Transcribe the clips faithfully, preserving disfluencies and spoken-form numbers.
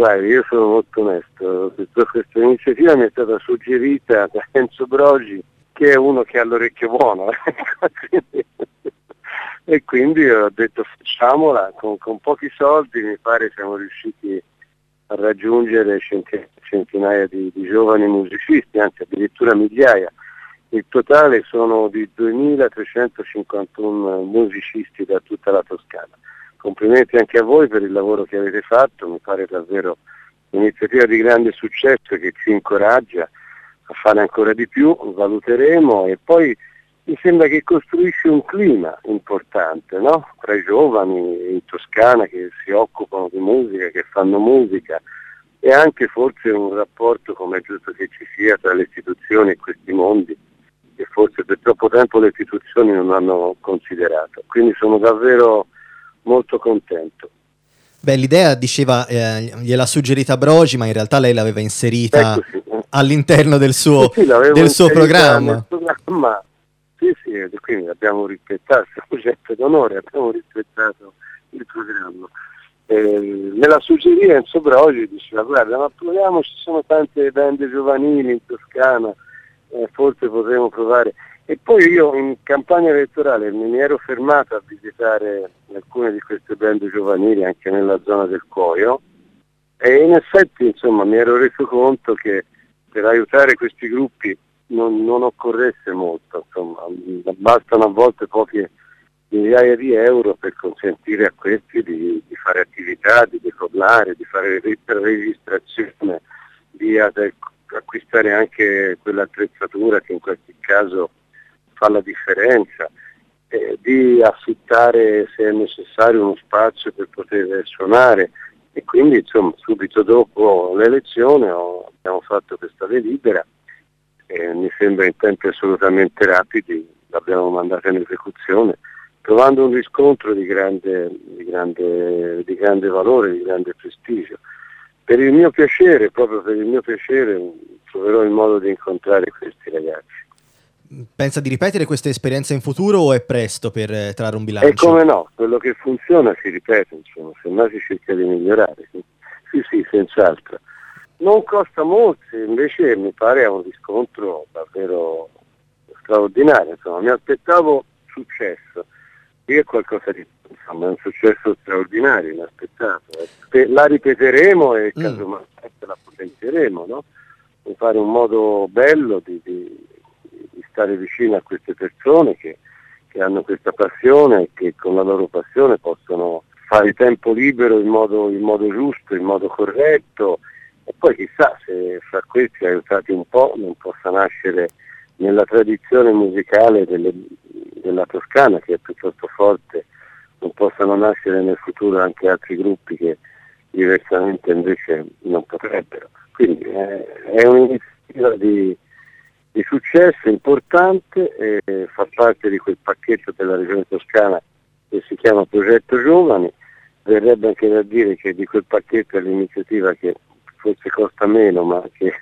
Guarda, io sono molto onesto, questa, questa iniziativa mi è stata suggerita da Enzo Brogi, che è uno che ha l'orecchio buono, e quindi ho detto facciamola, con, con pochi soldi mi pare siamo riusciti a raggiungere centinaia, centinaia di, di giovani musicisti, anzi addirittura migliaia. Il totale sono di duemilatrecentocinquantuno musicisti da tutta la Toscana. Complimenti anche a voi per il lavoro che avete fatto, mi pare davvero un'iniziativa di grande successo che ci incoraggia a fare ancora di più, valuteremo, e poi mi sembra che costruisce un clima importante, no? Tra i giovani in Toscana che si occupano di musica, che fanno musica, e anche forse un rapporto, come è giusto che ci sia, tra le istituzioni e questi mondi, che forse per troppo tempo le istituzioni non hanno considerato. Quindi sono davvero molto contento. Beh, l'idea, diceva, eh, gliel'ha suggerita Brogi, ma in realtà lei l'aveva inserita Ecco, sì. all'interno del suo, sì, sì, del suo programma. Nel programma. Sì, sì, quindi abbiamo rispettato, siamo gente d'onore, abbiamo rispettato il programma. Eh, me la suggerì Enzo Brogi, diceva guarda, ma proviamo, ci sono tante band giovanili in Toscana, eh, forse potremmo provare. E poi io in campagna elettorale mi, mi ero fermato a visitare alcune di queste band giovanili anche nella zona del Cuoio, e in effetti insomma mi ero reso conto che per aiutare questi gruppi non, non occorresse molto, insomma, bastano a volte poche migliaia di euro per consentire a questi di, di fare attività, di decollare, di fare registrazione, di ad, acquistare anche quell'attrezzatura che in qualche caso fa la differenza, eh, di affittare se è necessario uno spazio per poter suonare, e quindi insomma subito dopo l'elezione ho, abbiamo fatto questa delibera, eh, mi sembra in tempi assolutamente rapidi, l'abbiamo mandata in esecuzione, trovando un riscontro di grande, di grande, di grande valore, di grande prestigio. Per il mio piacere, proprio per il mio piacere, troverò il modo di incontrare questi ragazzi. Pensa di ripetere questa esperienza in futuro o è presto per eh, trarre un bilancio? E come no, quello che funziona si ripete, insomma, semmai si cerca di migliorare. Sì, sì, sì, senz'altro. Non costa molto, invece mi pare un riscontro davvero straordinario, insomma, mi aspettavo successo. Qui è qualcosa di, insomma, è un successo straordinario, inaspettato. Eh. La ripeteremo e casomai mm. la potenzieremo, no? Mi pare un modo bello di, di di stare vicino a queste persone che, che hanno questa passione e che con la loro passione possono fare tempo libero in modo, in modo giusto, in modo corretto, e poi chissà se fra questi aiutati un po' non possa nascere nella tradizione musicale delle, della Toscana, che è piuttosto forte, non possano nascere nel futuro anche altri gruppi che diversamente invece non potrebbero. Quindi eh, è un'iniziativa di di successo importante, eh, fa parte di quel pacchetto della Regione Toscana che si chiama Progetto Giovani. Verrebbe anche da dire che di quel pacchetto è l'iniziativa che forse costa meno, ma che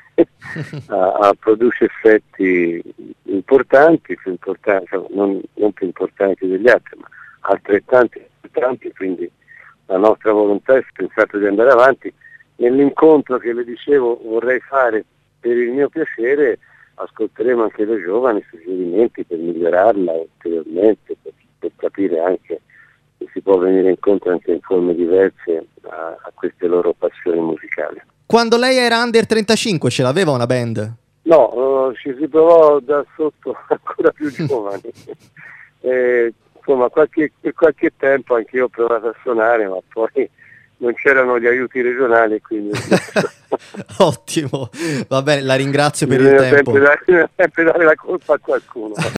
a, a produce effetti importanti, più importanti, non, non più importanti degli altri, ma altrettanto importanti, quindi la nostra volontà è pensata di andare avanti. Nell'incontro che le dicevo vorrei fare per il mio piacere, ascolteremo anche dai giovani suggerimenti per migliorarla ulteriormente, per, per capire anche che si può venire incontro anche in forme diverse a, a queste loro passioni musicali. Quando lei era under trentacinque ce l'aveva una band? No, uh, ci si provò da sotto ancora più giovani. eh, insomma, qualche, per qualche tempo anche io ho provato a suonare, ma poi non c'erano gli aiuti regionali, quindi ottimo, va bene, la ringrazio per il bisogna tempo. Sempre dare, sempre dare la colpa a qualcuno.